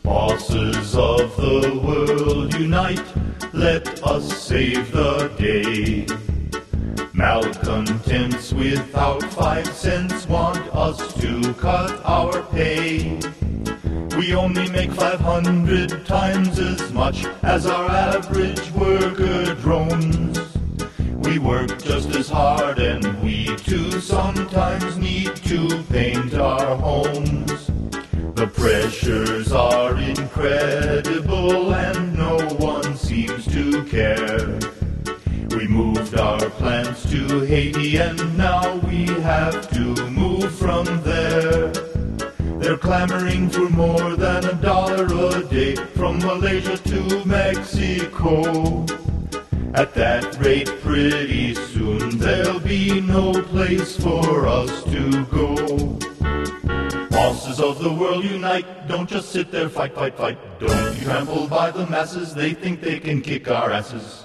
Bosses of the world unite, let us save the day. Malcontents without 5 cents want us to cut our pay. We only make 500 times as much as our average worker drones. We work just as hard and we too sometimes need to paint our homes. The pressures are incredible and no one seems to care. We moved our plants to Haiti and now we have to move from there. They're clamoring for more than $1 a day from Malaysia to Mexico. At that rate, pretty soon there'll be no place for us to go. Bosses of the world unite, don't just sit there, fight, fight, fight. Don't be trampled by the masses, they think they can kick our asses.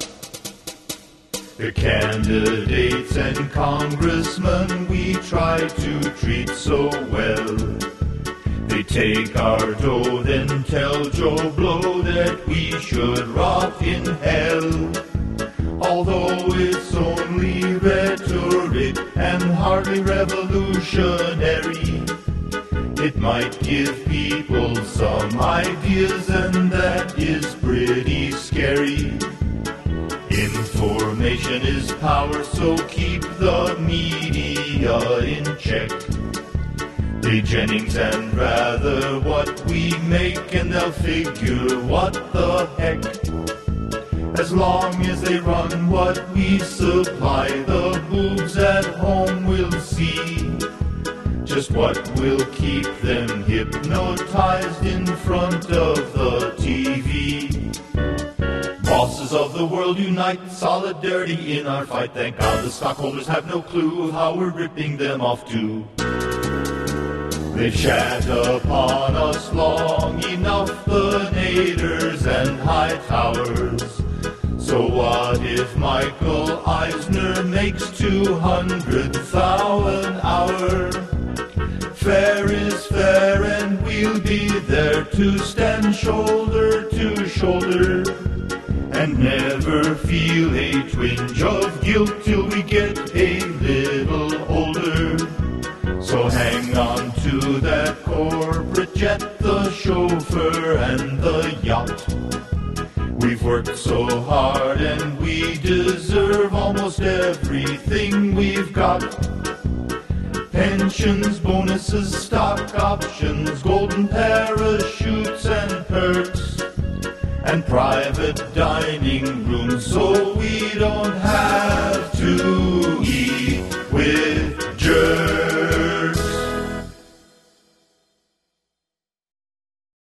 The candidates and congressmen we try to treat so well. They take our dough, then tell Joe Blow that we should rot in hell. Although it's only rhetoric and hardly revolutionary, it might give people some ideas, and that is pretty scary. Information is power, so keep the media in check. They Jennings and Rather what we make, and they'll figure what the heck. As long as they run what we supply, the boobs at home will see just what will keep them hypnotized in front of the TV. Bosses of the world unite, solidarity in our fight. Thank God the stockholders have no clue how we're ripping them off too. They've shat upon us long enough, the naders and high towers. So what if Michael Eisner makes 200,000 an hour? Fair is fair and we'll be there to stand shoulder to shoulder and never feel a twinge of guilt till we get a little older. So hang on to that corporate jet, the chauffeur and the yacht. We've worked so hard and we deserve almost everything we've got. Pensions, bonuses, stock options, golden parachutes and perks, and private dining rooms so we don't